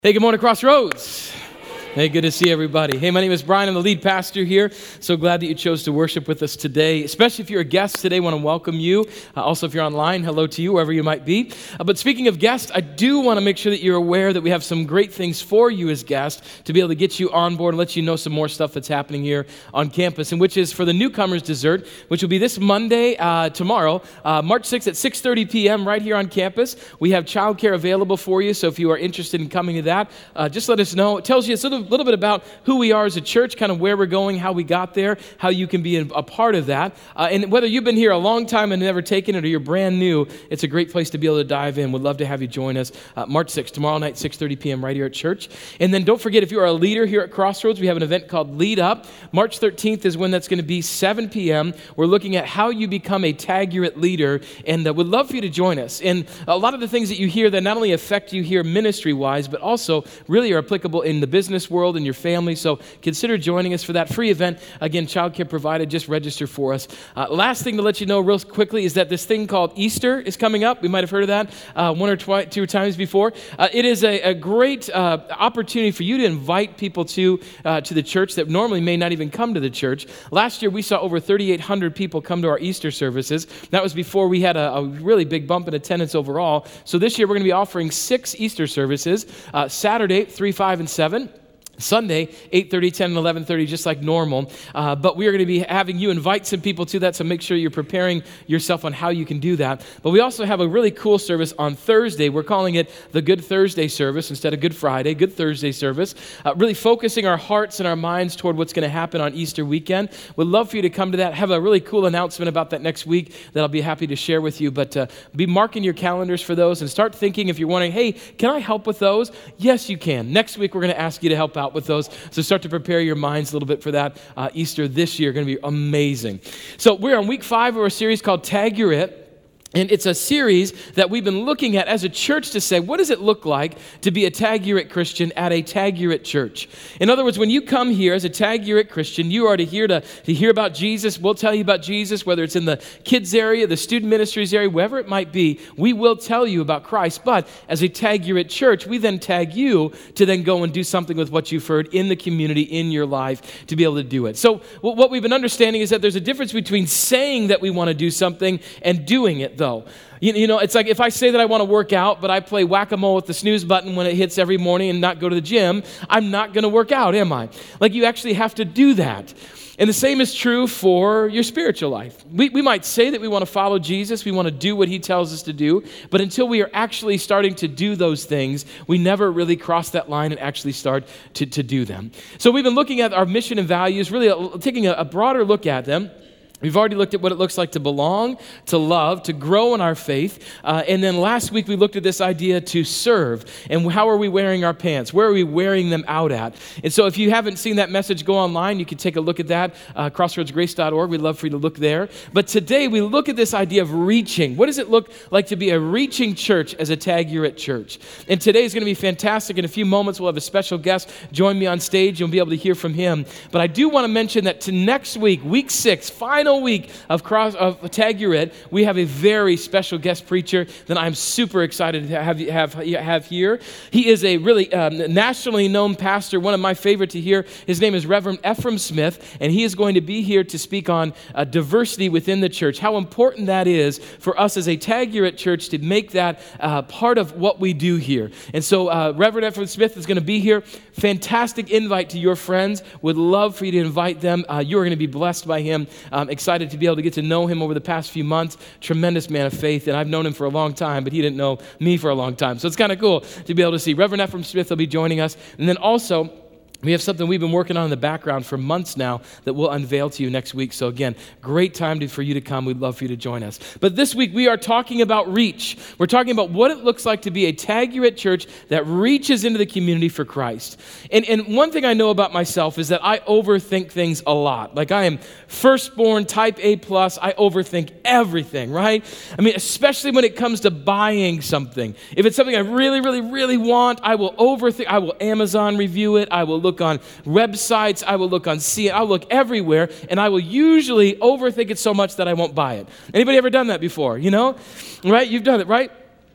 Hey, good morning, Crossroads. Hey, good to see everybody. Hey, my name is Brian. I'm the lead pastor here. So glad that you chose to worship with us today, especially if you're a guest today. I want to welcome you. Also, if you're online, hello to you, wherever you might be. But speaking of guests, I do want to make sure that you're aware that we have some great things for you as guests to be able to get you on board and let you know some more stuff that's happening here on campus, and which is for the newcomers dessert, which will be this Monday, tomorrow, March 6th at 6:30 p.m. right here on campus. We have childcare available for you, so if you are interested in coming to that, just let us know. It tells you a little bit about who we are as a church, kind of where we're going, how we got there, how you can be a part of that. And whether you've been here a long time and never taken it or you're brand new, it's a great place to be able to dive in. We'd love to have you join us March 6th, tomorrow night, 6:30 p.m. right here at church. And then don't forget, if you are a leader here at Crossroads, we have an event called Lead Up. March 13th is when that's going to be, 7 p.m. We're looking at how you become a Tag-Urate leader, and we'd love for you to join us. And a lot of the things that you hear that not only affect you here ministry-wise, but also really are applicable in the business world and your family. So consider joining us for that free event. Again, childcare provided. Just register for us. Last thing to let you know real quickly is that this thing called Easter is coming up. We might have heard of that one or two times before. It is a great opportunity for you to invite people to the church that normally may not even come to the church. Last year, we saw over 3,800 people come to our Easter services. That was before we had a really big bump in attendance overall. So this year, we're going to be offering 6 Easter services, Saturday, 3, 5, and 7. Sunday, 8:30, 10, and 11:30, just like normal. But we are going to be having you invite some people to that, so make sure you're preparing yourself on how you can do that. But we also have a really cool service on Thursday. We're calling it the Good Thursday service instead of Good Friday, Good Thursday service, really focusing our hearts and our minds toward what's going to happen on Easter weekend. We'd love for you to come to that. Have a really cool announcement about that next week that I'll be happy to share with you. But be marking your calendars for those and start thinking, if you're wondering, hey, can I help with those? Yes, you can. Next week, we're going to ask you to help out with those. So start to prepare your minds a little bit for that. Easter this year, going to be amazing. So we're on week 5 of our series called Tag-Urate. And it's a series that we've been looking at as a church to say, what does it look like to be a Tag-Urate Christian at a Tag-Urate church? In other words, when you come here as a Tag-Urate Christian, you are to hear about Jesus. We'll tell you about Jesus, whether it's in the kids area, the student ministries area, wherever it might be, we will tell you about Christ. But as a Tag-Urate church, we then tag you to then go and do something with what you've heard in the community, in your life, to be able to do it. So what we've been understanding is that there's a difference between saying that we want to do something and doing it, though. You know, it's like if I say that I want to work out, but I play whack-a-mole with the snooze button when it hits every morning and not go to the gym, I'm not going to work out, am I? Like, you actually have to do that. And the same is true for your spiritual life. We might say that we want to follow Jesus, we want to do what he tells us to do, but until we are actually starting to do those things, we never really cross that line and actually start to do them. So we've been looking at our mission and values, really taking a broader look at them. We've already looked at what it looks like to belong, to love, to grow in our faith. And then last week we looked at this idea to serve. And how are we wearing our pants? Where are we wearing them out at? And so if you haven't seen that message, go online. You can take a look at that, crossroadsgrace.org. We'd love for you to look there. But today we look at this idea of reaching. What does it look like to be a reaching church as a Tag-Urate church? And today is going to be fantastic. In a few moments we'll have a special guest join me on stage. You'll be able to hear from him. But I do want to mention that to next week, week 6, final week of Tag-Urate, we have a very special guest preacher that I'm super excited to have here. He is a really nationally known pastor, one of my favorite to hear. His name is Reverend Ephraim Smith, and he is going to be here to speak on diversity within the church, how important that is for us as a Tag-Urate church to make that part of what we do here. And so Reverend Ephraim Smith is going to be here. Fantastic invite to your friends. Would love for you to invite them. You are going to be blessed by him. Excited to be able to get to know him over the past few months. Tremendous man of faith, and I've known him for a long time, but he didn't know me for a long time. So it's kind of cool to be able to see. Reverend Ephraim Smith will be joining us. And then also, we have something we've been working on in the background for months now that we'll unveil to you next week. So again, great time for you to come. We'd love for you to join us. But this week we are talking about reach. We're talking about what it looks like to be a Tag-Urate church that reaches into the community for Christ. And one thing I know about myself is that I overthink things a lot. Like, I am firstborn, type A+. I overthink everything, right? I mean, especially when it comes to buying something. If it's something I really, really, really want, I will overthink. I will Amazon review it. I will look on websites, I will look on I'll look everywhere, and I will usually overthink it so much that I won't buy it. Anybody ever done that before? You know? Right? You've done it, right?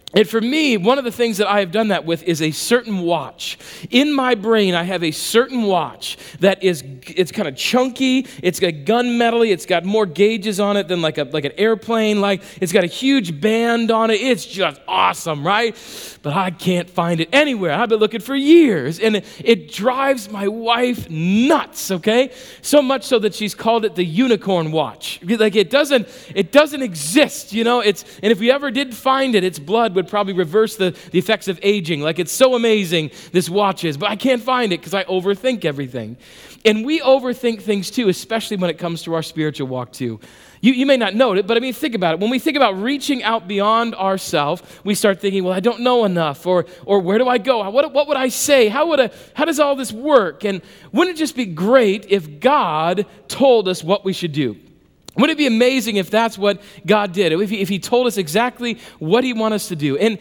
And for me, one of the things that I have done that with is a certain watch. In my brain, I have a certain watch that it's kind of chunky, it's got gunmetal-y, it's got more gauges on it than like an airplane, it's got a huge band on it. It's just awesome, right? But I can't find it anywhere. I've been looking for years, and it drives my wife nuts, okay? So much so that she's called it the unicorn watch. It doesn't exist, and if we ever did find it, its blood would probably reverse the effects of aging. It's so amazing, this watch is, but I can't find it because I overthink everything. And we overthink things too, especially when it comes to our spiritual walk too. You may not know it, but think about it. When we think about reaching out beyond ourselves, we start thinking, well, I don't know enough, or where do I go? What would I say? How does all this work? And wouldn't it just be great if God told us what we should do? Wouldn't it be amazing if that's what God did, if he told us exactly what he wants us to do? And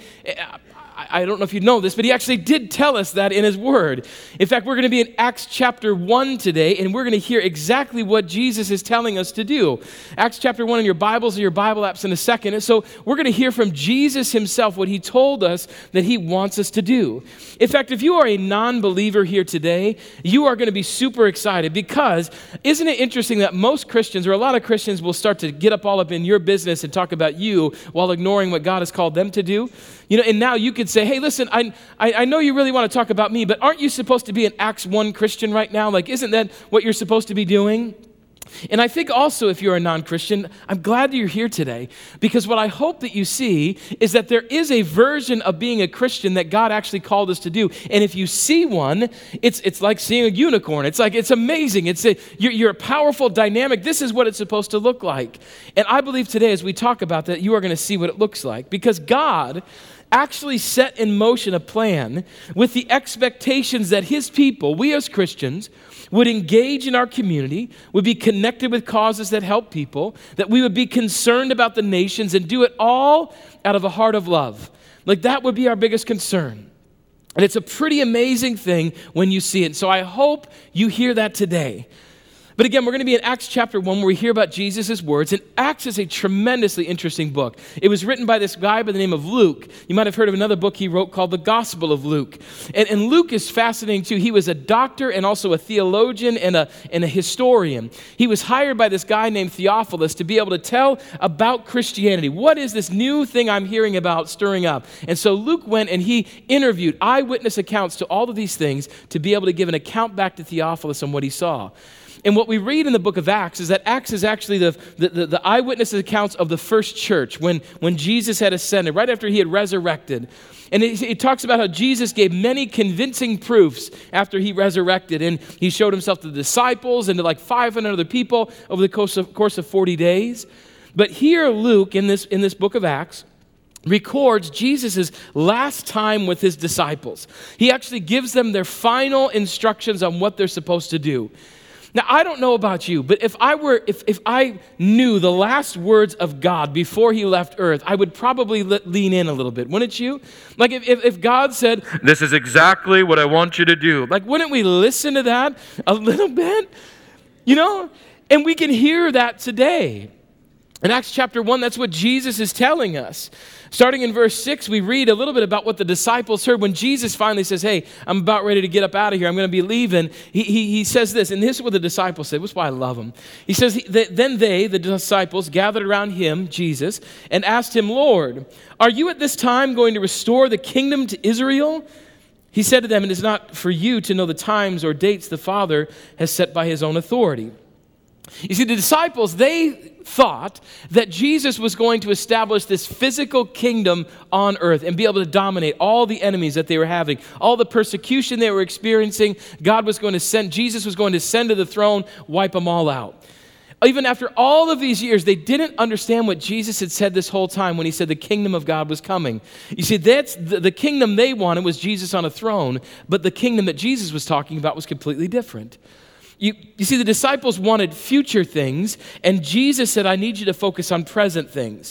I don't know if you know this, but he actually did tell us that in his word. In fact, we're going to be in Acts chapter 1 today, and we're going to hear exactly what Jesus is telling us to do. Acts chapter 1 in your Bibles or your Bible apps in a second. And so we're going to hear from Jesus himself what he told us that he wants us to do. In fact, if you are a non-believer here today, you are going to be super excited because isn't it interesting that most Christians, or a lot of Christians, will start to get all up in your business and talk about you while ignoring what God has called them to do? And now you could say, hey, listen, I know you really want to talk about me, but aren't you supposed to be an Acts 1 Christian right now? Isn't that what you're supposed to be doing? And I think also if you're a non-Christian, I'm glad that you're here today because what I hope that you see is that there is a version of being a Christian that God actually called us to do. And if you see one, it's like seeing a unicorn. It's amazing. You're a powerful dynamic. This is what it's supposed to look like. And I believe today as we talk about that, you are going to see what it looks like because God actually set in motion a plan with the expectations that his people, we as Christians, would engage in our community, would be connected with causes that help people, that we would be concerned about the nations and do it all out of a heart of love. That would be our biggest concern. And it's a pretty amazing thing when you see it. So I hope you hear that today. But again, we're going to be in Acts chapter 1 where we hear about Jesus' words. And Acts is a tremendously interesting book. It was written by this guy by the name of Luke. You might have heard of another book he wrote called The Gospel of Luke. And Luke is fascinating too. He was a doctor and also a theologian and a historian. He was hired by this guy named Theophilus to be able to tell about Christianity. What is this new thing I'm hearing about stirring up? And so Luke went and he interviewed eyewitness accounts to all of these things to be able to give an account back to Theophilus on what he saw. And what we read in the book of Acts is that Acts is actually the eyewitness accounts of the first church when Jesus had ascended, right after he had resurrected. And it talks about how Jesus gave many convincing proofs after he resurrected. And he showed himself to the disciples and to 500 other people over the course of 40 days. But here Luke, in this book of Acts, records Jesus' last time with his disciples. He actually gives them their final instructions on what they're supposed to do. Now, I don't know about you, but if I knew the last words of God before he left earth, I would probably lean in a little bit, wouldn't you? If God said, this is exactly what I want you to do, wouldn't we listen to that a little bit? And we can hear that today. In Acts chapter 1, that's what Jesus is telling us. Starting in verse 6, we read a little bit about what the disciples heard when Jesus finally says, hey, I'm about ready to get up out of here. I'm going to be leaving. He says this, and this is what the disciples said. This is why I love him. He says, then they, the disciples, gathered around him, Jesus, and asked him, Lord, are you at this time going to restore the kingdom to Israel? He said to them, it is not for you to know the times or dates the Father has set by his own authority. You see, the disciples, they thought that Jesus was going to establish this physical kingdom on earth and be able to dominate all the enemies that they were having, all the persecution they were experiencing. Jesus was going to send to the throne, wipe them all out. Even after all of these years, they didn't understand what Jesus had said this whole time when he said the kingdom of God was coming. You see, that's the kingdom they wanted was Jesus on a throne, but the kingdom that Jesus was talking about was completely different. You see, the disciples wanted future things, and Jesus said, I need you to focus on present things.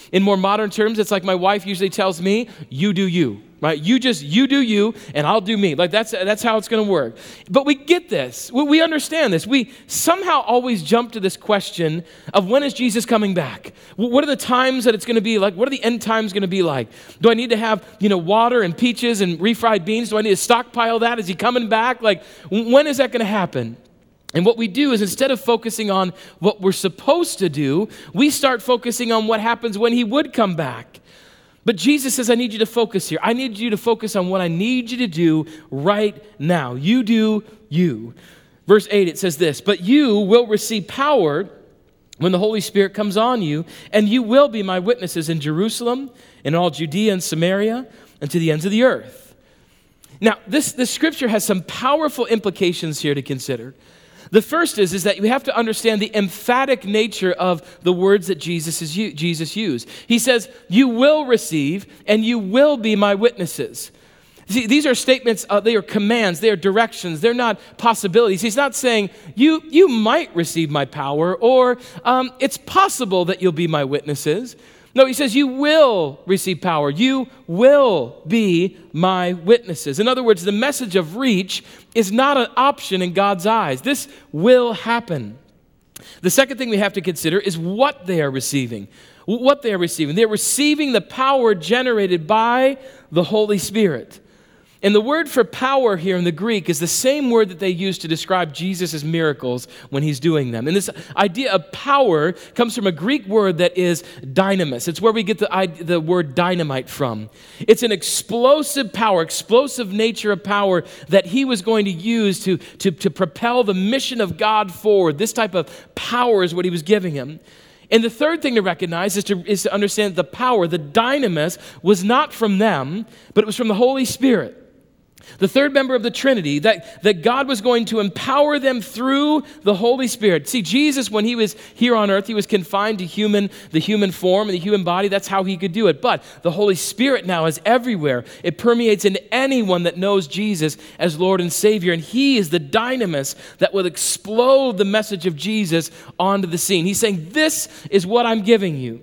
In more modern terms, it's like my wife usually tells me, you do you, right? You do you, and I'll do me. Like that's how it's going to work. But we get this. We understand this. We somehow always jump to this question of when is Jesus coming back? What are the times that it's going to be like? What are the end times going to be like? Do I need to have, water and peaches and refried beans? Do I need to stockpile that? Is he coming back? Like, when is that going to happen? And what we do is instead of focusing on what we're supposed to do, we start focusing on what happens when he would come back. But Jesus says, I need you to focus here. I need you to focus on what I need you to do right now. You do you. Verse 8, it says this, but you will receive power when the Holy Spirit comes on you, and you will be my witnesses in Jerusalem, in all Judea and Samaria, and to the ends of the earth. Now, this scripture has some powerful implications here to consider. The first is that we have to understand the emphatic nature of the words that Jesus used. He says, you will receive and you will be my witnesses. See, these are statements, they are commands, they are directions, they're not possibilities. He's not saying, you might receive my power, or it's possible that you'll be my witnesses. No, he says, you will receive power. You will be my witnesses. In other words, the message of reach is not an option in God's eyes. This will happen. The second thing we have to consider is what they are receiving. What they are receiving. They're receiving the power generated by the Holy Spirit. And the word for power here in the Greek is the same word that they use to describe Jesus' miracles when he's doing them. And this idea of power comes from a Greek word that is dynamis. It's where we get the word dynamite from. It's an explosive power, explosive nature of power that he was going to use to propel the mission of God forward. This type of power is what he was giving him. And the third thing to recognize is to understand the power, the dynamis, was not from them, but it was from the Holy Spirit. The third member of the Trinity, that God was going to empower them through the Holy Spirit. See, Jesus, when he was here on earth, he was confined to the human form and the human body. That's how he could do it. But the Holy Spirit now is everywhere. It permeates in anyone that knows Jesus as Lord and Savior. And he is the dynamis that will explode the message of Jesus onto the scene. He's saying, this is what I'm giving you.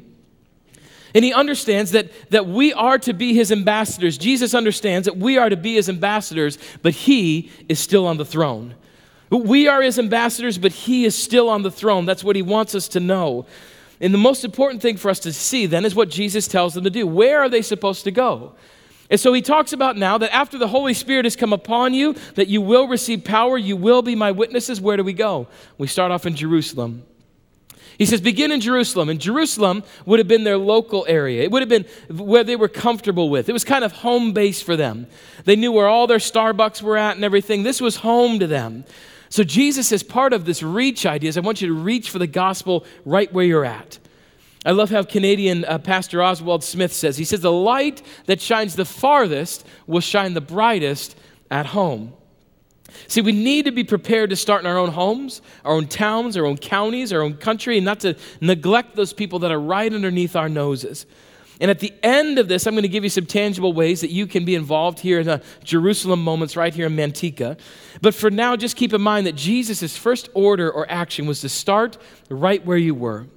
And he understands that we are to be his ambassadors. Jesus understands that we are to be his ambassadors, but he is still on the throne. We are his ambassadors, but he is still on the throne. That's what he wants us to know. And the most important thing for us to see then is what Jesus tells them to do. Where are they supposed to go? And so he talks about now that after the Holy Spirit has come upon you, that you will receive power, you will be my witnesses. Where do we go? We start off in Jerusalem. He says, begin in Jerusalem. And Jerusalem would have been their local area. It would have been where they were comfortable with. It was kind of home base for them. They knew where all their Starbucks were at and everything. This was home to them. So Jesus, as part of this reach idea, is I want you to reach for the gospel right where you're at. I love how Canadian Pastor Oswald Smith says. He says, the light that shines the farthest will shine the brightest at home. See, we need to be prepared to start in our own homes, our own towns, our own counties, our own country, and not to neglect those people that are right underneath our noses. And at the end of this, I'm going to give you some tangible ways that you can be involved here in the Jerusalem moments right here in Manteca. But for now, just keep in mind that Jesus' first order or action was to start right where you were.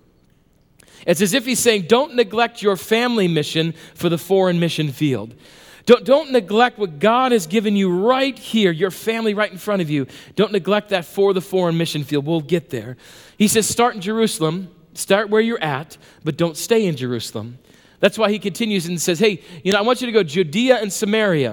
It's as if he's saying, don't neglect your family mission for the foreign mission field. Don't neglect what God has given you right here, your family right in front of you. Don't neglect that for the foreign mission field. We'll get there. He says, start in Jerusalem, start where you're at, but don't stay in Jerusalem. That's why he continues and says, hey, I want you to go Judea and Samaria.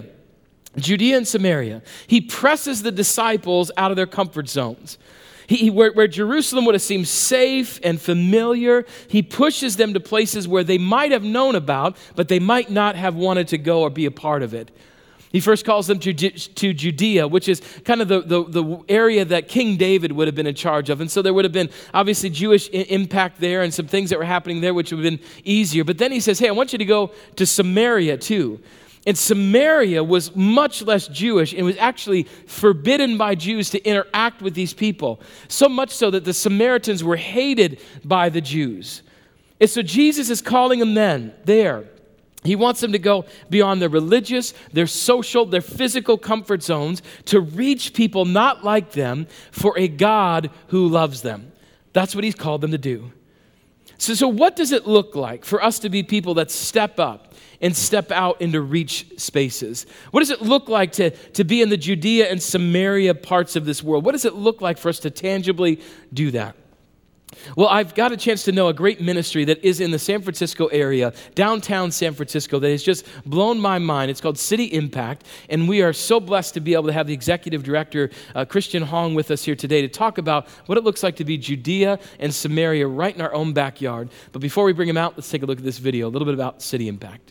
Judea and Samaria. He presses the disciples out of their comfort zones. Where Jerusalem would have seemed safe and familiar, he pushes them to places where they might have known about, but they might not have wanted to go or be a part of it. He first calls them to Judea, which is kind of the area that King David would have been in charge of. And so there would have been obviously Jewish impact there and some things that were happening there which would have been easier. But then he says, hey, I want you to go to Samaria too. And Samaria was much less Jewish and was actually forbidden by Jews to interact with these people. So much so that the Samaritans were hated by the Jews. And so Jesus is calling them then there. He wants them to go beyond their religious, their social, their physical comfort zones to reach people not like them for a God who loves them. That's what he's called them to do. So what does it look like for us to be people that step up and step out into reach spaces? What does it look like to be in the Judea and Samaria parts of this world? What does it look like for us to tangibly do that? Well, I've got a chance to know a great ministry that is in the San Francisco area, downtown San Francisco, that has just blown my mind. It's called City Impact, and we are so blessed to be able to have the executive director, Christian Hong, with us here today to talk about what it looks like to be Judea and Samaria right in our own backyard. But before we bring him out, let's take a look at this video, a little bit about City Impact.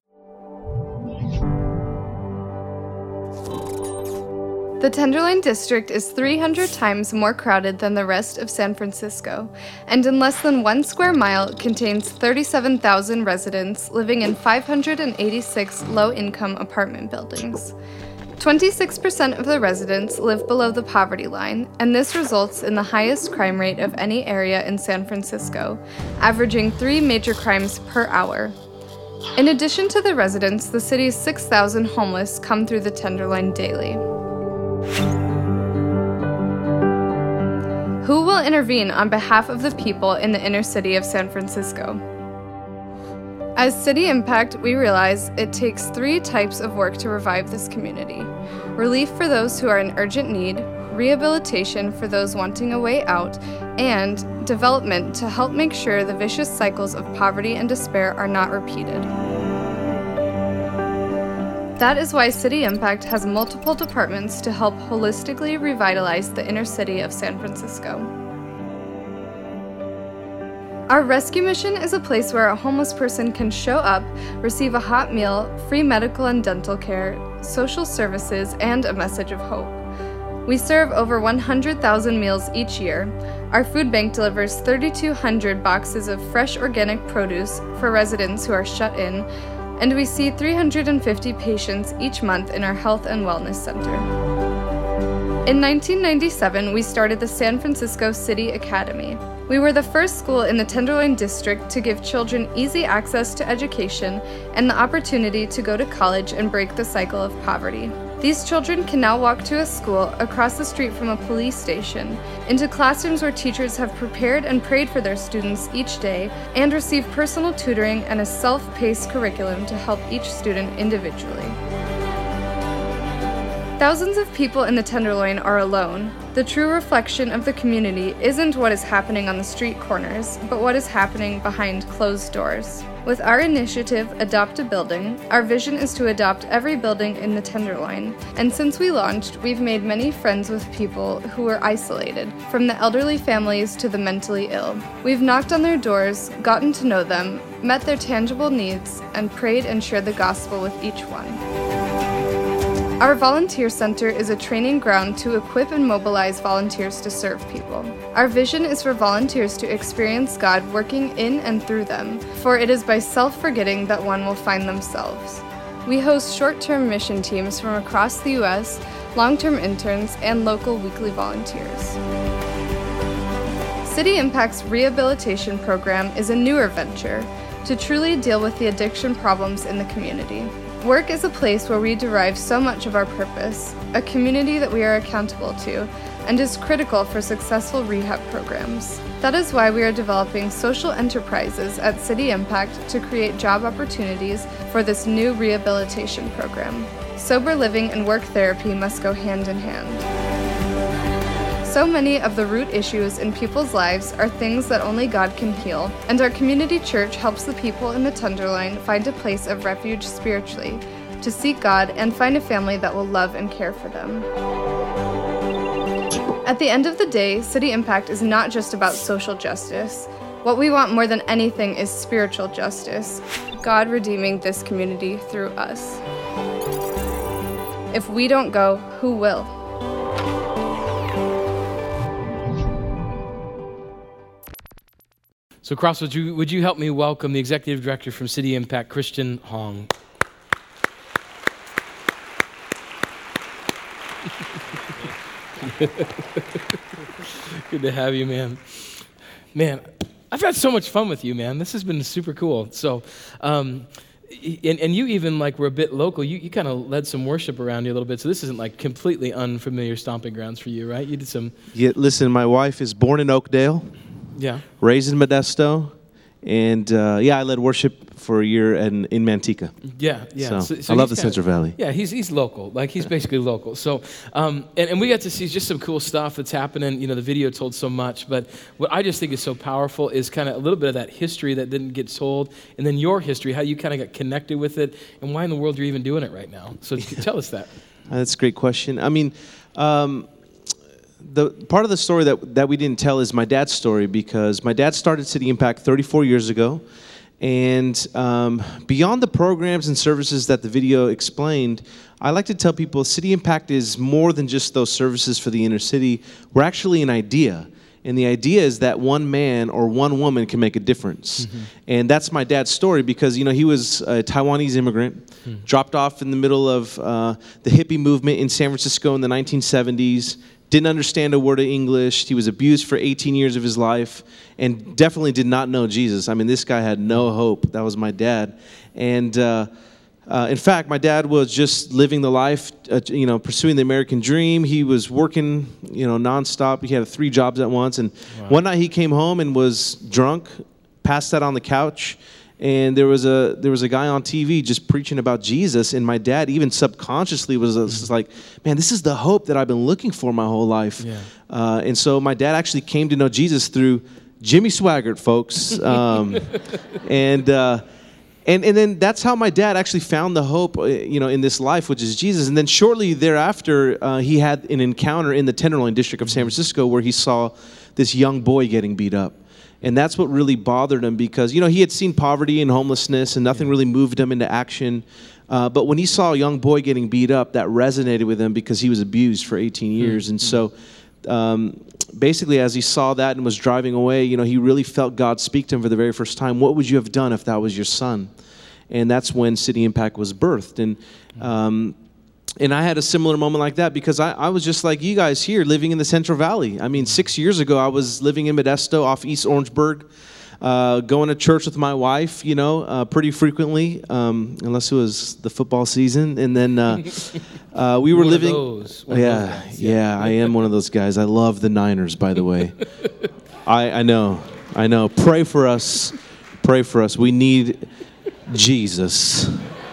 The Tenderloin District is 300 times more crowded than the rest of San Francisco, and in less than 1 square mile contains 37,000 residents living in 586 low-income apartment buildings. 26% of the residents live below the poverty line, and this results in the highest crime rate of any area in San Francisco, averaging 3 major crimes per hour. In addition to the residents, the city's 6,000 homeless come through the Tenderloin daily. Who will intervene on behalf of the people in the inner city of San Francisco? As City Impact, we realize it takes 3 types of work to revive this community: relief for those who are in urgent need, rehabilitation for those wanting a way out, and development to help make sure the vicious cycles of poverty and despair are not repeated. That is why City Impact has multiple departments to help holistically revitalize the inner city of San Francisco. Our rescue mission is a place where a homeless person can show up, receive a hot meal, free medical and dental care, social services, and a message of hope. We serve over 100,000 meals each year. Our food bank delivers 3,200 boxes of fresh organic produce for residents who are shut in, and we see 350 patients each month in our Health and Wellness Center. In 1997, we started the San Francisco City Academy. We were the first school in the Tenderloin District to give children easy access to education and the opportunity to go to college and break the cycle of poverty. These children can now walk to a school across the street from a police station, into classrooms where teachers have prepared and prayed for their students each day, and receive personal tutoring and a self-paced curriculum to help each student individually. Thousands of people in the Tenderloin are alone. The true reflection of the community isn't what is happening on the street corners, but what is happening behind closed doors. With our initiative, Adopt a Building, our vision is to adopt every building in the Tenderloin. And since we launched, we've made many friends with people who were isolated, from the elderly families to the mentally ill. We've knocked on their doors, gotten to know them, met their tangible needs, and prayed and shared the gospel with each one. Our volunteer center is a training ground to equip and mobilize volunteers to serve people. Our vision is for volunteers to experience God working in and through them, for it is by self-forgetting that one will find themselves. We host short-term mission teams from across the U.S., long-term interns, and local weekly volunteers. City Impact's rehabilitation program is a newer venture to truly deal with the addiction problems in the community. Work is a place where we derive so much of our purpose, a community that we are accountable to, and is critical for successful rehab programs. That is why we are developing social enterprises at City Impact to create job opportunities for this new rehabilitation program. Sober living and work therapy must go hand in hand. So many of the root issues in people's lives are things that only God can heal, and our community church helps the people in the Tenderloin find a place of refuge spiritually, to seek God and find a family that will love and care for them. At the end of the day, City Impact is not just about social justice. What we want more than anything is spiritual justice, God redeeming this community through us. If we don't go, who will? So Cross, would you help me welcome the Executive Director from City Impact, Christian Hong. Good to have you, man. Man, I've had so much fun with you, man. This has been super cool. So, and you even were a bit local. You kind of led some worship around you a little bit. So this isn't completely unfamiliar stomping grounds for you, right? You did some. Yeah, listen, my wife is born in Oakdale. Yeah. Raised in Modesto. And I led worship for a year in Manteca. Yeah. So I love the Central Valley. Yeah, he's local. Like, he's basically local. So, and we got to see just some cool stuff that's happening. You know, the video told so much, but what I just think is so powerful is kind of a little bit of that history that didn't get told, and then your history, how you kind of got connected with it, and why in the world you're even doing it right now. So tell us that. That's a great question. I mean, the part of the story that we didn't tell is my dad's story, because my dad started City Impact 34 years ago. And beyond the programs and services that the video explained, I like to tell people City Impact is more than just those services for the inner city. We're actually an idea. And the idea is that one man or one woman can make a difference. Mm-hmm. And that's my dad's story, because, you know, he was a Taiwanese immigrant, dropped off in the middle of the hippie movement in San Francisco in the 1970s, didn't understand a word of English. He was abused for 18 years of his life and definitely did not know Jesus. I mean, this guy had no hope. That was my dad. And in fact, my dad was just living the life, pursuing the American dream. He was working, nonstop. He had 3 jobs at once. And one night he came home and was drunk, passed out on the couch. And there was a guy on TV just preaching about Jesus, and my dad even subconsciously was like, man, this is the hope that I've been looking for my whole life. Yeah. And so my dad actually came to know Jesus through Jimmy Swaggart, folks. And then that's how my dad actually found the hope, in this life, which is Jesus. And then shortly thereafter, he had an encounter in the Tenderloin district of San Francisco where he saw this young boy getting beat up. And that's what really bothered him, because, he had seen poverty and homelessness and nothing really moved him into action. But when he saw a young boy getting beat up, that resonated with him because he was abused for 18 years. And so basically, as he saw that and was driving away, he really felt God speak to him for the very first time. What would you have done if that was your son? And that's when City Impact was birthed. And I had a similar moment like that, because I was just like you guys here, living in the Central Valley. I mean, 6 years ago, I was living in Modesto off East Orangeburg, going to church with my wife, pretty frequently, unless it was the football season. And then we were living. Yeah, I am one of those guys. I love the Niners, by the way. I know. Pray for us. We need Jesus.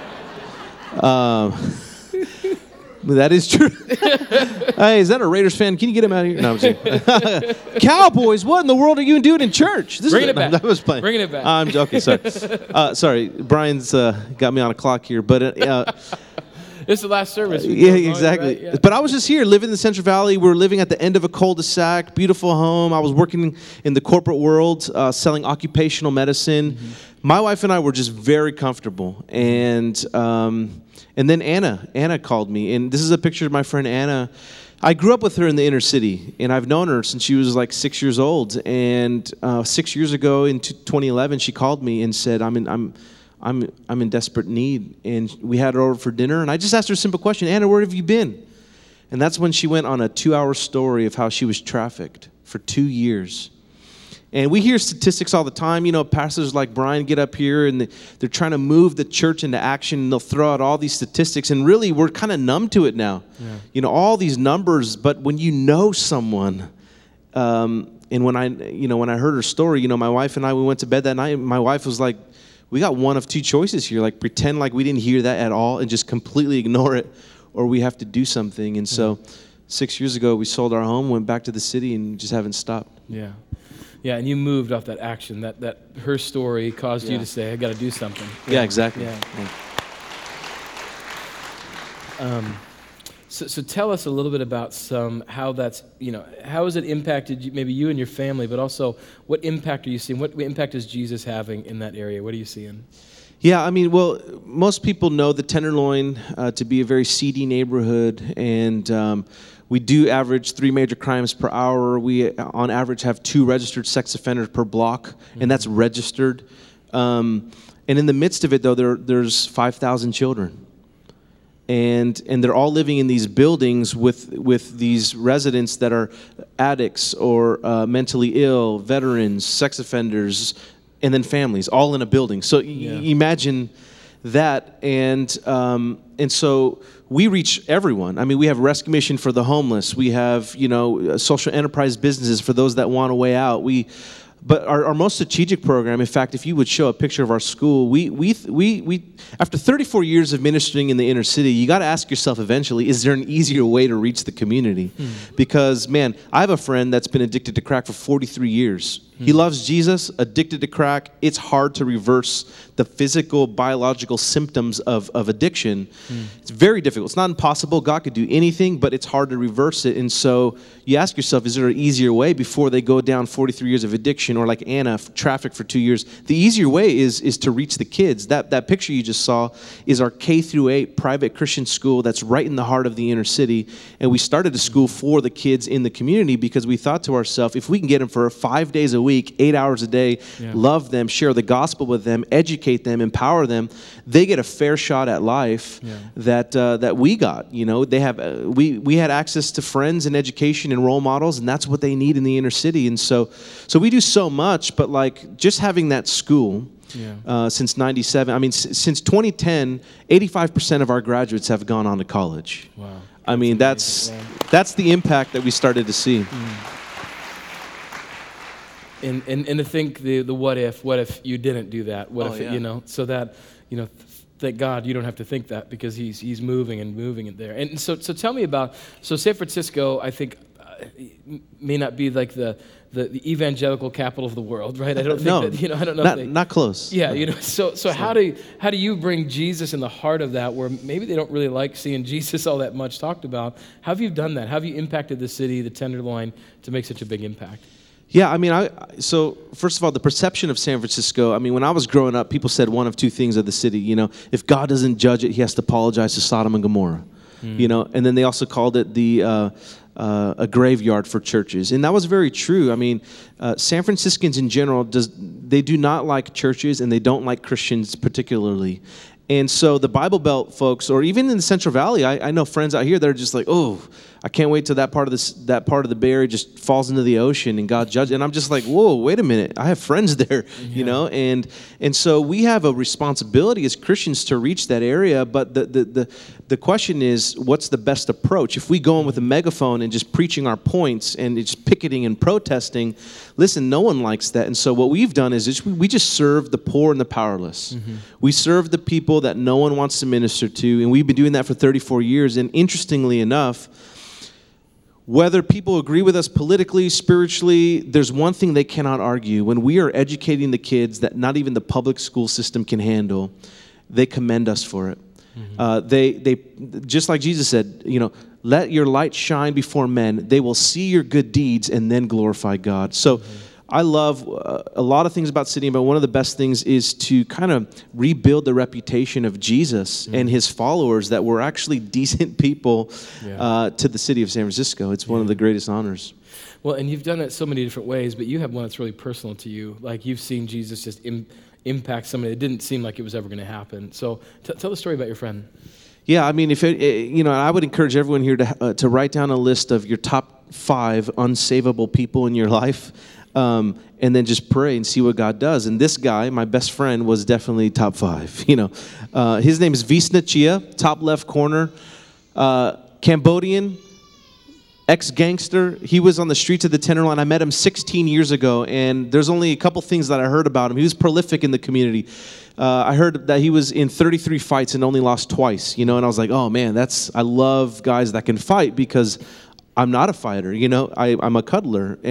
That is true. Hey, is that a Raiders fan? Can you get him out of here? No, I'm saying. Cowboys, what in the world are you doing in church? Bringing it back. I was playing. Bringing it back. Okay, sorry. Sorry, Brian's got me on a clock here. But it's the last service. Yeah, exactly. Right? Yeah. But I was just here, living in the Central Valley. We were living at the end of a cul-de-sac, beautiful home. I was working in the corporate world, selling occupational medicine. Mm-hmm. My wife and I were just very comfortable. And then Anna called me, and this is a picture of my friend Anna. I grew up with her in the inner city, and I've known her since she was like 6 years old. And 6 years ago, in 2011, she called me and said, "I'm in desperate need." And we had her over for dinner, and I just asked her a simple question: "Anna, where have you been?" And that's when she went on a 2-hour story of how she was trafficked for 2 years. And we hear statistics all the time. Pastors like Brian get up here and they're trying to move the church into action, and they'll throw out all these statistics. And really, we're kind of numb to it now. Yeah. All these numbers. But when you know someone, and when I heard her story, my wife and I, we went to bed that night. My wife was like, "We got one of 2 choices here. Like, pretend like we didn't hear that at all and just completely ignore it, or we have to do something." And so 6 years ago, we sold our home, went back to the city, and just haven't stopped. Yeah. Yeah, and you moved off that action. That her story caused you to say, "I got to do something." Yeah, exactly. Yeah. So tell us a little bit about how that's, how has it impacted maybe you and your family, but also what impact are you seeing? What impact is Jesus having in that area? What are you seeing? Yeah, I mean, well, most people know the Tenderloin to be a very seedy neighborhood, and we do average 3 major crimes per hour. We, on average, have 2 registered sex offenders per block, and that's registered. And in the midst of it, though, there's 5,000 children. And they're all living in these buildings with these residents that are addicts or mentally ill, veterans, sex offenders, and then families, all in a building. So imagine that. And so we reach everyone. I mean, we have Rescue Mission for the homeless. We have, social enterprise businesses for those that want a way out. We But our most strategic program, in fact, if you would show a picture of our school, we after 34 years of ministering in the inner city, you got to ask yourself eventually, is there an easier way to reach the community? Because, man, I have a friend that's been addicted to crack for 43 years. He loves Jesus, addicted to crack. It's hard to reverse the physical, biological symptoms of addiction. It's very difficult. It's not impossible. God could do anything, but it's hard to reverse it. And so you ask yourself, is there an easier way before they go down 43 years of addiction, or like Anna, traffic for 2 years? The easier way is to reach the kids. That picture you just saw is our K-8 private Christian school that's right in the heart of the inner city. And we started a school for the kids in the community because we thought to ourselves, if we can get them for 5 days a week, 8 hours a day, love them, share the gospel with them, educate them, empower them, they get a fair shot at life that we got. You know, they have we had access to friends and education and role models, and that's what they need in the inner city. And so we do so much, but like just having that school. Since 97, I mean, since 2010, 85% of our graduates have gone on to college. Wow. I mean, that's the impact that we started to see. And to think the what if you didn't do that? What if you know, so that, you know, thank God you don't have to think that, because he's moving it there. And so tell me about, so San Francisco, I think may not be like the evangelical capital of the world, right? I don't think that, you know, I don't know. Not close. Yeah, you know, so how do you bring Jesus in the heart of that, where maybe they don't really like seeing Jesus all that much talked about? How have you done that? How have you impacted the city, the Tenderloin, to make such a big impact? Yeah, I mean, so first of all, the perception of San Francisco, I mean, when I was growing up, people said one of two things of the city. You know, if God doesn't judge it, he has to apologize to Sodom and Gomorrah. You know, and then they also called it a graveyard for churches. And that was very true. I mean, San Franciscans in general, they do not like churches, and they don't like Christians particularly. And so the Bible Belt folks, or even in the Central Valley, I know friends out here that are just like, oh, I can't wait till that part of the Bay Area just falls into the ocean and God judges. And I'm just like, whoa, wait a minute. I have friends there, you know? And so we have a responsibility as Christians to reach that area. But the question is, what's the best approach? If we go in with a megaphone and just preaching our points and just picketing and protesting, listen, no one likes that. And so what we've done is we just serve the poor and the powerless. We serve the people that no one wants to minister to. And we've been doing that for 34 years. And interestingly enough, whether people agree with us politically, spiritually, there's one thing they cannot argue. When we are educating the kids that not even the public school system can handle, they commend us for it. They just like Jesus said, you know, let your light shine before men. They will see your good deeds and then glorify God. So I love a lot of things about City, but one of the best things is to kind of rebuild the reputation of Jesus and his followers, that we're actually decent people to the city of San Francisco. It's one of the greatest honors. Well, and you've done that so many different ways, but you have one that's really personal to you. Like, you've seen Jesus just impact somebody. It didn't seem like it was ever going to happen. So tell the story about your friend. Yeah, I mean, I would encourage everyone here to write down a list of your top 5 unsavable people in your life. And then just pray and see what God does. And this guy, my best friend, was definitely top 5. You know, his name is Visna Chia, top left corner, Cambodian, ex-gangster. He was on the streets of the Tenderloin. I met him 16 years ago, and there's only a couple things that I heard about him. He was prolific in the community. I heard that he was in 33 fights and only lost twice. You know, and I was like, oh man, I love guys that can fight, because I'm not a fighter, you know. I'm a cuddler,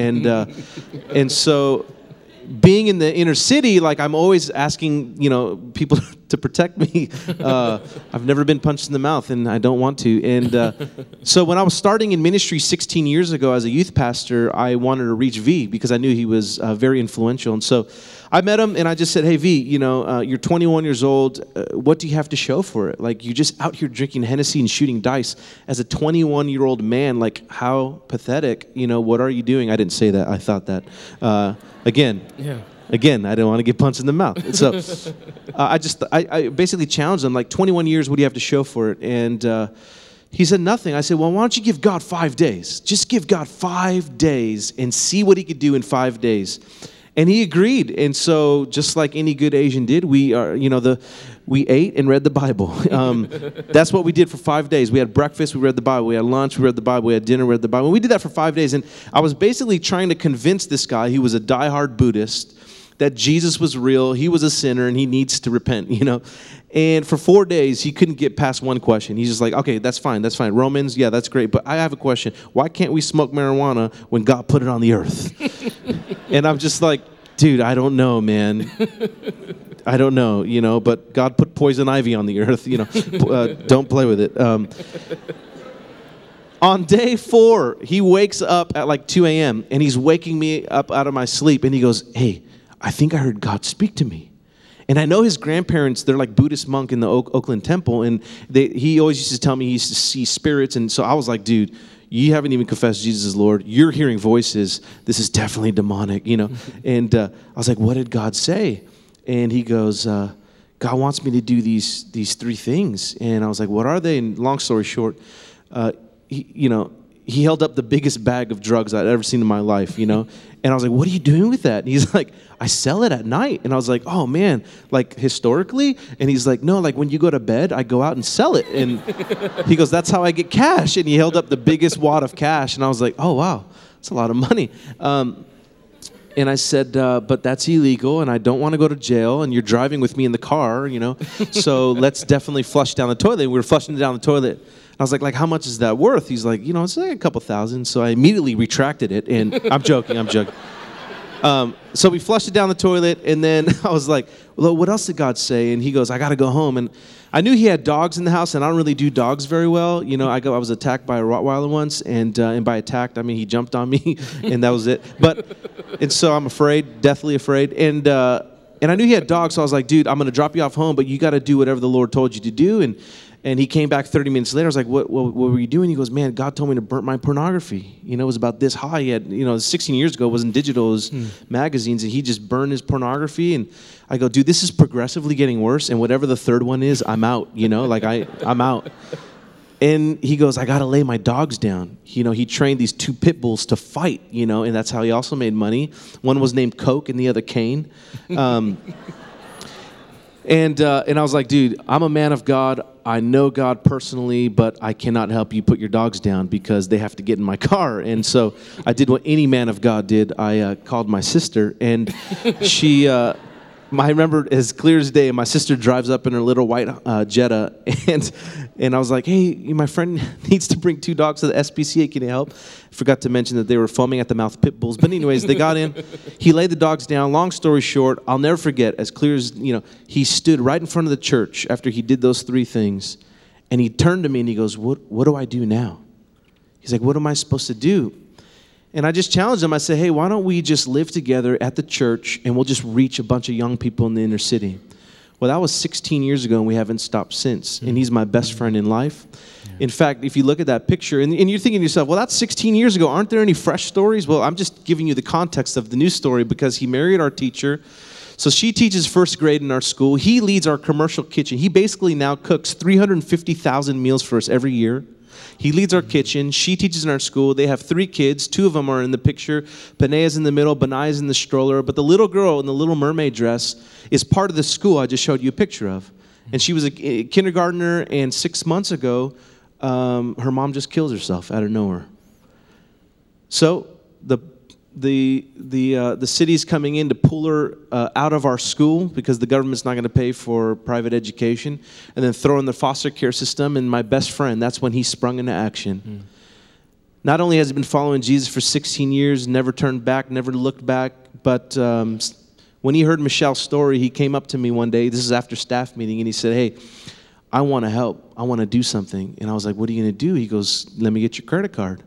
and so being in the inner city, like, I'm always asking, you know, people to protect me. I've never been punched in the mouth, and I don't want to. And so when I was starting in ministry 16 years ago as a youth pastor, I wanted to reach V, because I knew he was very influential. And so I met him, and I just said, hey, V, you know, you're 21 years old. What do you have to show for it? Like, you're just out here drinking Hennessy and shooting dice as a 21-year-old man. Like, how pathetic. You know, what are you doing? I didn't say that. I thought that. Again, I didn't want to get punched in the mouth. So I basically challenged him, like, 21 years, what do you have to show for it? And he said nothing. I said, well, why don't you give God 5 days? Just give God 5 days and see what he could do in 5 days. And he agreed. And so just like any good Asian did, we ate and read the Bible. That's what we did for 5 days. We had breakfast, we read the Bible. We had lunch, we read the Bible. We had dinner, we read the Bible. We did that for 5 days. And I was basically trying to convince this guy, he was a diehard Buddhist, that Jesus was real, he was a sinner, and he needs to repent, And for 4 days, he couldn't get past one question. He's just like, okay, that's fine. Romans, yeah, that's great. But I have a question. Why can't we smoke marijuana when God put it on the earth? And I'm just like, dude, I don't know, man. I don't know, but God put poison ivy on the earth, don't play with it. On day 4, he wakes up at like 2 a.m. and he's waking me up out of my sleep. And he goes, hey, I think I heard God speak to me. And I know his grandparents, they're like Buddhist monk in the Oakland Temple. And he always used to tell me he used to see spirits. And so I was like, dude, you haven't even confessed Jesus as Lord. You're hearing voices. This is definitely demonic, And I was like, what did God say? And he goes, God wants me to do these 3 things. And I was like, what are they? And long story short, he held up the biggest bag of drugs I'd ever seen in my life, And I was like, what are you doing with that? And he's like, I sell it at night. And I was like, oh, man, like historically? And he's like, no, like when you go to bed, I go out and sell it. And he goes, that's how I get cash. And he held up the biggest wad of cash. And I was like, oh, wow, that's a lot of money. And I said, but that's illegal, and I don't want to go to jail, and you're driving with me in the car, So let's definitely flush down the toilet. And we were flushing down the toilet. I was like, how much is that worth? He's like, it's like a couple thousand. So I immediately retracted it, and I'm joking. So we flushed it down the toilet, and then I was like, well, what else did God say? And he goes, I got to go home. And I knew he had dogs in the house, and I don't really do dogs very well. I was attacked by a Rottweiler once, and by attacked, I mean he jumped on me, and that was it. And so I'm afraid, deathly afraid. And I knew he had dogs, so I was like, dude, I'm going to drop you off home, but you got to do whatever the Lord told you to do. And he came back 30 minutes later. I was like, what were you doing? He goes, man, God told me to burn my pornography. It was about this high. He had, 16 years ago, it wasn't digital, it was magazines, and he just burned his pornography. And I go, dude, this is progressively getting worse, and whatever the third one is, I'm out, I'm out. And he goes, I got to lay my dogs down. He trained these 2 pit bulls to fight, and that's how he also made money. One was named Coke and the other Cain. And I was like, dude, I'm a man of God. I know God personally, but I cannot help you put your dogs down because they have to get in my car. And so I did what any man of God did. I called my sister, and she... I remember as clear as day, my sister drives up in her little white Jetta, and I was like, hey, my friend needs to bring 2 dogs to the SPCA. Can you help? Forgot to mention that they were foaming at the mouth pit bulls. But anyways, they got in. He laid the dogs down. Long story short, I'll never forget, as clear as, he stood right in front of the church after he did those 3 things, and he turned to me and he goes, what do I do now? He's like, what am I supposed to do? And I just challenged him. I said, hey, why don't we just live together at the church and we'll just reach a bunch of young people in the inner city? Well, that was 16 years ago, and we haven't stopped since. And he's my best friend in life. Yeah. In fact, if you look at that picture, and you're thinking to yourself, well, that's 16 years ago. Aren't there any fresh stories? Well, I'm just giving you the context of the new story because he married our teacher. So she teaches first grade in our school. He leads our commercial kitchen. He basically now cooks 350,000 meals for us every year. He leads our kitchen. She teaches in our school. They have 3 kids. 2 of them are in the picture. Panea's in the middle. Benaya's in the stroller. But the little girl in the Little Mermaid dress is part of the school I just showed you a picture of. And she was a kindergartner, and 6 months ago, her mom just killed herself out of nowhere. So the city's coming in to pull her out of our school because the government's not going to pay for private education, and then throw in the foster care system. And my best friend, that's when he sprung into action. Not only has he been following Jesus for 16 years, never turned back, never looked back, but when he heard Michelle's story, he came up to me one day. This is after staff meeting, and he said, hey, I want to help. I want to do something. And I was like, what are you going to do? He goes, let me get your credit card.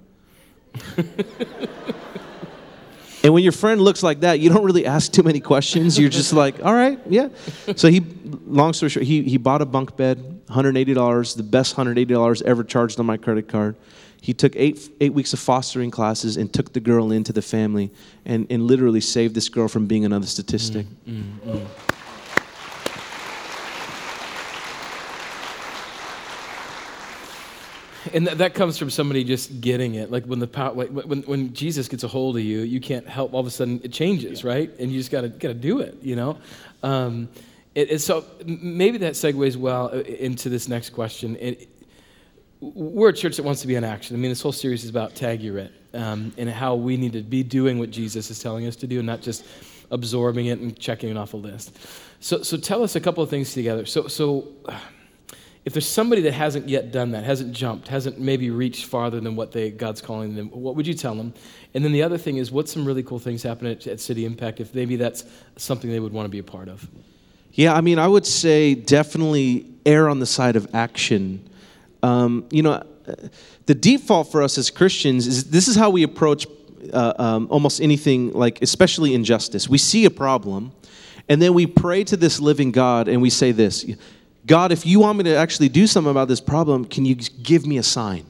And when your friend looks like that, you don't really ask too many questions. You're just like, all right, yeah. So long story short, he bought a bunk bed, $180, the best $180 ever charged on my credit card. He took 8 weeks of fostering classes and took the girl into the family and literally saved this girl from being another statistic. And that comes from somebody just getting it. Like when the power, like when Jesus gets a hold of you, you can't help. All of a sudden, it changes, right? And you just gotta do it. So maybe that segues well into this next question. We're a church that wants to be in action. I mean, this whole series is about Tag Your It, and how we need to be doing what Jesus is telling us to do, and not just absorbing it and checking it off a list. So tell us a couple of things together. So if there's somebody that hasn't yet done that, hasn't jumped, hasn't maybe reached farther than what God's calling them, what would you tell them? And then the other thing is, what's some really cool things happening at City Impact, if maybe that's something they would want to be a part of? Yeah, I mean, I would say definitely err on the side of action. The default for us as Christians is this is how we approach almost anything, like especially injustice. We see a problem, and then we pray to this living God, and we say this: God, if you want me to actually do something about this problem, can you give me a sign?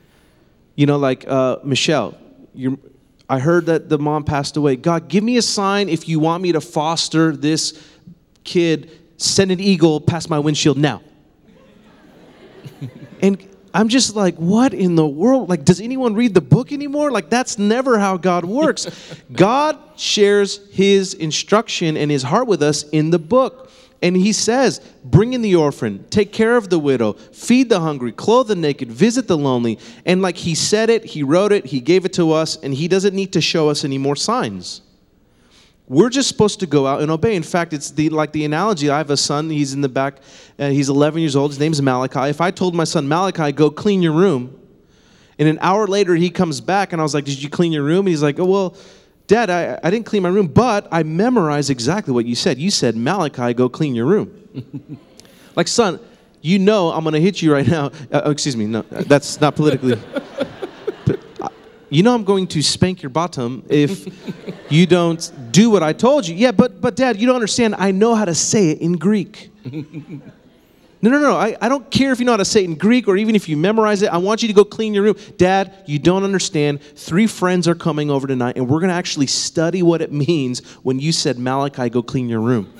Michelle, I heard that the mom passed away. God, give me a sign if you want me to foster this kid. Send an eagle past my windshield now. And I'm just like, what in the world? Like, does anyone read the book anymore? Like, that's never how God works. God shares his instruction and his heart with us in the book. And he says, bring in the orphan, take care of the widow, feed the hungry, clothe the naked, visit the lonely. And like he said it, he wrote it, he gave it to us, and he doesn't need to show us any more signs. We're just supposed to go out and obey. In fact, it's like the analogy. I have a son, he's in the back, he's 11 years old, his name's Malachi. If I told my son, Malachi, go clean your room, and an hour later he comes back and I was like, did you clean your room? And he's like, oh, well, Dad, I didn't clean my room, but I memorized exactly what you said. You said, Malachi, go clean your room. Like, son, I'm going to hit you right now. Excuse me, no, that's not politically. But, I'm going to spank your bottom if you don't do what I told you. Yeah, but Dad, you don't understand. I know how to say it in Greek. No. I don't care if you know how to say it in Greek or even if you memorize it. I want you to go clean your room. Dad, you don't understand. 3 friends are coming over tonight, and we're going to actually study what it means when you said, Malachi, go clean your room.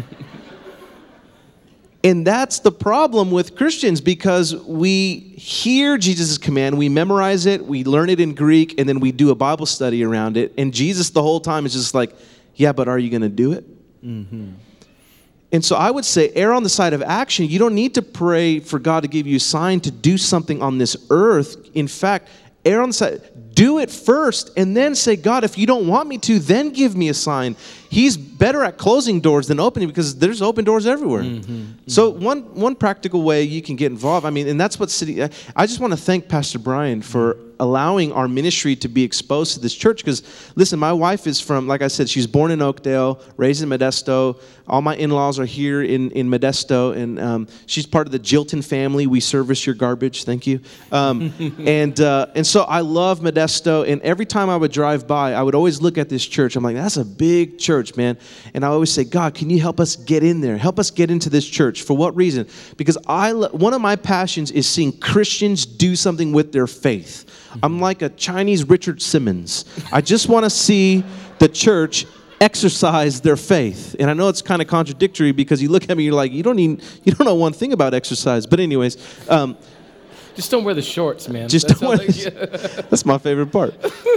And that's the problem with Christians, because we hear Jesus' command, we memorize it, we learn it in Greek, and then we do a Bible study around it. And Jesus the whole time is just like, yeah, but are you going to do it? Mm-hmm. And so I would say err on the side of action. You don't need to pray for God to give you a sign to do something on this earth. In fact, err on the side. Do it first and then say, God, if you don't want me to, then give me a sign. He's better at closing doors than opening, because there's open doors everywhere. Mm-hmm. So one practical way you can get involved, and that's what I just want to thank Pastor Brian for allowing our ministry to be exposed to this church, because, listen, my wife is from, like I said, she was born in Oakdale, raised in Modesto. All my in-laws are here in Modesto, and she's part of the Jilton family. We service your garbage, thank you. And so I love Modesto, and every time I would drive by, I would always look at this church. I'm like, that's a big church, man. And I always say, God, can you help us get in there? Help us get into this church. For what reason? Because one of my passions is seeing Christians do something with their faith. I'm like a Chinese Richard Simmons. I just want to see the church exercise their faith. And I know it's kind of contradictory, because you look at me, you're like, you don't know one thing about exercise. But anyways, just don't wear the shorts, man. That's my favorite part.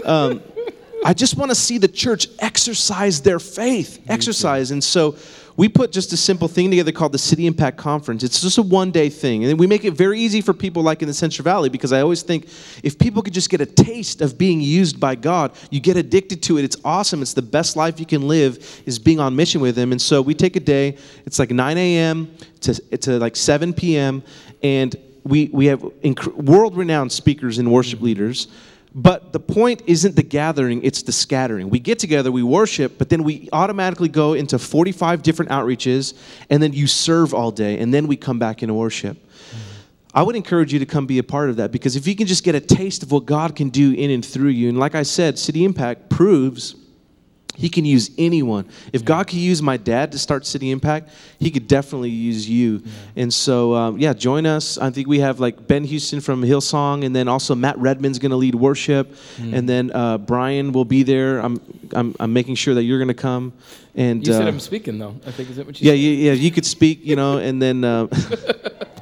I just want to see the church exercise their faith. Exercise. And so we put just a simple thing together called the City Impact Conference. It's just a one-day thing. And we make it very easy for people like in the Central Valley, because I always think if people could just get a taste of being used by God, you get addicted to it. It's awesome. It's the best life you can live, is being on mission with Him. And so we take a day. It's like 9 a.m. to like 7 p.m. And we have world-renowned speakers and worship leaders. But the point isn't the gathering, it's the scattering. We get together, we worship, but then we automatically go into 45 different outreaches, and then you serve all day, and then we come back into worship. I would encourage you to come be a part of that, because if you can just get a taste of what God can do in and through you, and like I said, City Impact proves He can use anyone. If God could use my dad to start City Impact, He could definitely use you. Yeah. And so, join us. I think we have like Ben Houston from Hillsong, and then also Matt Redman's going to lead worship, and then Brian will be there. I'm making sure that you're going to come. And you said I'm speaking though. I think is that what you said? Yeah. You could speak, and then.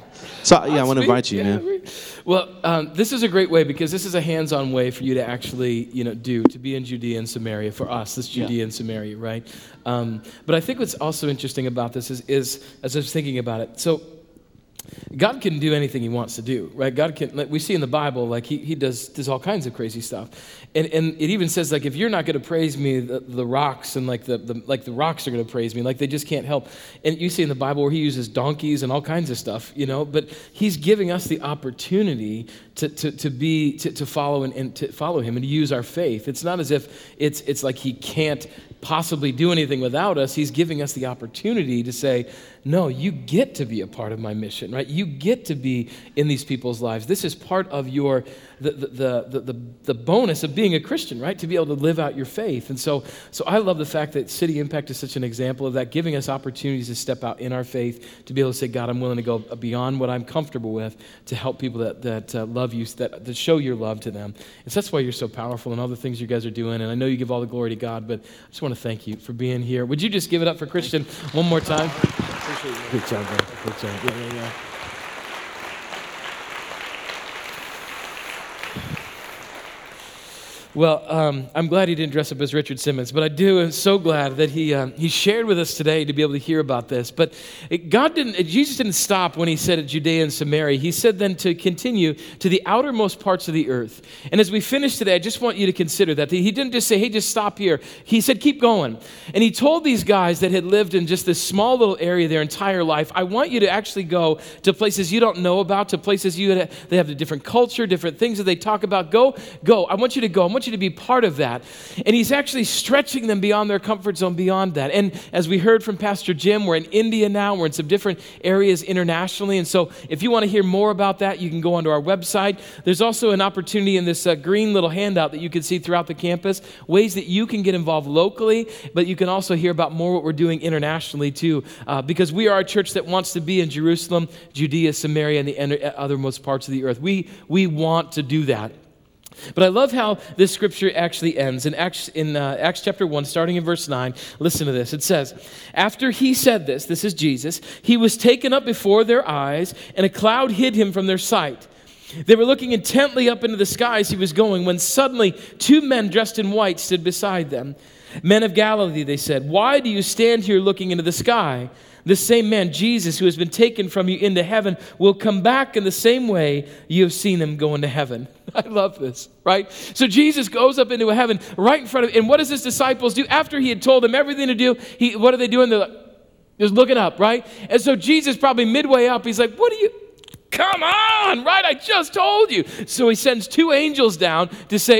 So yeah, I want to invite you, man. Well, this is a great way because this is a hands-on way for you to actually, to be in Judea and Samaria for us. This Judea and Samaria, right? But I think what's also interesting about this is as I was thinking about it. So God can do anything He wants to do, right? God can. Like we see in the Bible, like He does all kinds of crazy stuff, and it even says like if you're not going to praise me, the rocks and the rocks are going to praise me, like they just can't help. And you see in the Bible where He uses donkeys and all kinds of stuff, But He's giving us the opportunity to follow and to follow Him and to use our faith. It's not as if it's like He can't possibly do anything without us. He's giving us the opportunity to say, no, you get to be a part of my mission, right? You get to be in these people's lives. This is part of the bonus of being a Christian, right? To be able to live out your faith. And so I love the fact that City Impact is such an example of that, giving us opportunities to step out in our faith, to be able to say, God, I'm willing to go beyond what I'm comfortable with to help people that love you, that show your love to them. And so that's why you're so powerful and all the things you guys are doing. And I know you give all the glory to God, but I just want to thank you for being here. Would you just give it up for Christian one more time? Good job, man. Good job. Yeah. Well, I'm glad he didn't dress up as Richard Simmons, but I'm so glad that he shared with us today to be able to hear about this. But Jesus didn't stop when He said at Judea and Samaria. He said then to continue to the outermost parts of the earth. And as we finish today, I just want you to consider that He didn't just say, hey, just stop here. He said, keep going. And He told these guys that had lived in just this small little area their entire life, I want you to actually go to places you don't know about, to places they have a different culture, different things that they talk about. Go. I want you to go. I want you to be part of that. And He's actually stretching them beyond their comfort zone, beyond that. And as we heard from Pastor Jim, we're in India now. We're in some different areas internationally. And so if you want to hear more about that, you can go onto our website. There's also an opportunity in this green little handout that you can see throughout the campus, ways that you can get involved locally, but you can also hear about more what we're doing internationally too, because we are a church that wants to be in Jerusalem, Judea, Samaria, and the othermost parts of the earth. We want to do that. But I love how this scripture actually ends. In Acts chapter 1, starting in verse 9, listen to this. It says, after He said this is Jesus, He was taken up before their eyes, and a cloud hid Him from their sight. They were looking intently up into the sky as He was going, when suddenly 2 men dressed in white stood beside them. Men of Galilee, they said, why do you stand here looking into the sky? This same man, Jesus, who has been taken from you into heaven, will come back in the same way you have seen Him go into heaven. I love this, right? So Jesus goes up into heaven right in front of him. And what does His disciples do? After He had told them everything to do, what are they doing? They're like, just looking up, right? And so Jesus, probably midway up, He's like, come on, right? I just told you. So He sends 2 angels down to say,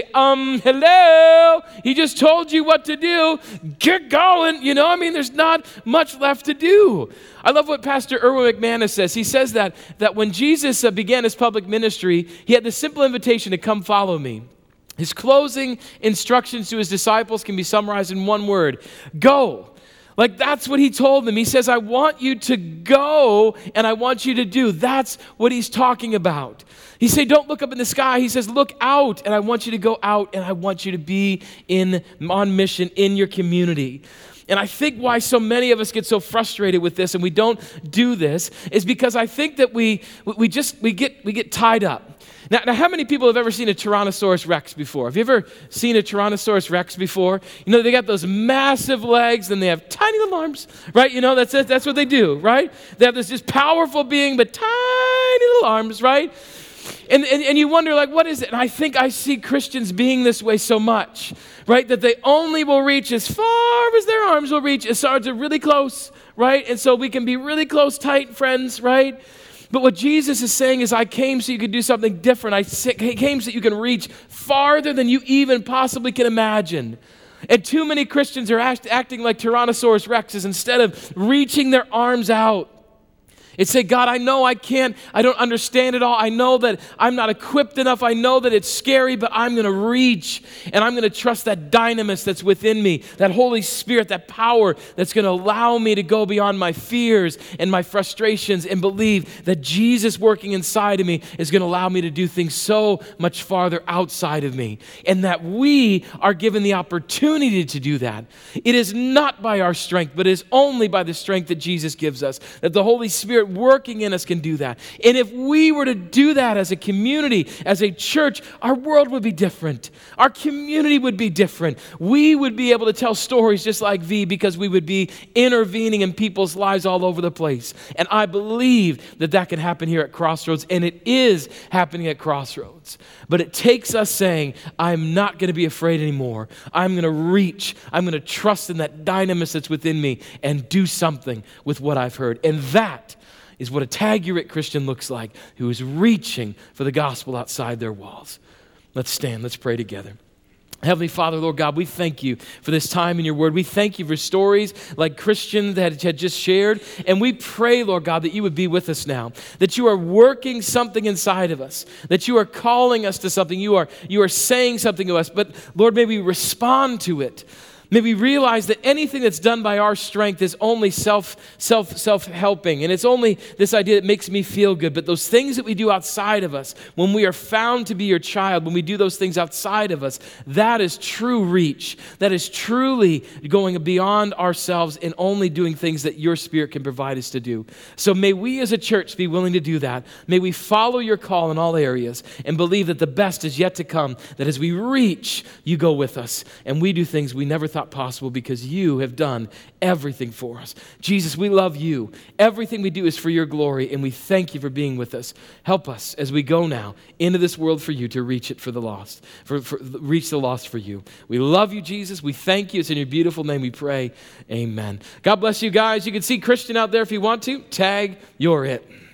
hello. He just told you what to do. Get going. There's not much left to do. I love what Pastor Erwin McManus says. He says that when Jesus began His public ministry, He had the simple invitation to come follow me. His closing instructions to His disciples can be summarized in one word: go. Like that's what He told them. He says, I want you to go and I want you to do. That's what He's talking about. He said, don't look up in the sky. He says, look out and I want you to go out and I want you to be on mission in your community. And I think why so many of us get so frustrated with this and we don't do this is because I think that we get tied up. Now, how many people have ever seen a Tyrannosaurus Rex before? Have you ever seen a Tyrannosaurus Rex before? They got those massive legs and they have tiny little arms, right? That's what they do, right? They have this just powerful being, but tiny little arms, right? And you wonder, like, what is it? And I think I see Christians being this way so much, right? That they only will reach as far as their arms will reach, as far as they're really close, right? And so we can be really close, tight friends, right? But what Jesus is saying is, I came so you could do something different. I came so you can reach farther than you even possibly can imagine. And too many Christians are acting like Tyrannosaurus Rexes instead of reaching their arms out. It's say, God, I know I don't understand it all. I know that I'm not equipped enough. I know that it's scary, but I'm going to reach and I'm going to trust that dynamis that's within me, that Holy Spirit, that power that's going to allow me to go beyond my fears and my frustrations and believe that Jesus working inside of me is going to allow me to do things so much farther outside of me, and that we are given the opportunity to do that. It is not by our strength, but it is only by the strength that Jesus gives us, that the Holy Spirit Spirit working in us can do that. And if we were to do that as a community, as a church, our world would be different. Our community would be different. We would be able to tell stories just like V because we would be intervening in people's lives all over the place. And I believe that that can happen here at Crossroads, and it is happening at Crossroads. But it takes us saying, I'm not going to be afraid anymore. I'm going to reach. I'm going to trust in that dynamis that's within me and do something with what I've heard. And that is what a Tag-Your-It Christian looks like, who is reaching for the gospel outside their walls. Let's stand. Let's pray together. Heavenly Father, Lord God, we thank you for this time in your word. We thank you for stories like Christian that had just shared. And we pray, Lord God, that you would be with us now, that you are working something inside of us, that you are calling us to something. You are saying something to us. But Lord, may we respond to it. May we realize that anything that's done by our strength is only self-helping, and it's only this idea that makes me feel good. But those things that we do outside of us, when we are found to be your child, when we do those things outside of us, that is true reach. That is truly going beyond ourselves and only doing things that your Spirit can provide us to do. So may we as a church be willing to do that. May we follow your call in all areas and believe that the best is yet to come, that as we reach, you go with us, and we do things we never thought possible because you have done everything for us. Jesus, we love you. Everything we do is for your glory, and we thank you for being with us. Help us as we go now into this world for you to reach it for the lost, reach the lost for you. We love you, Jesus. We thank you. It's in your beautiful name we pray. Amen. God bless you guys. You can see Christian out there if you want to. Tag, you're it.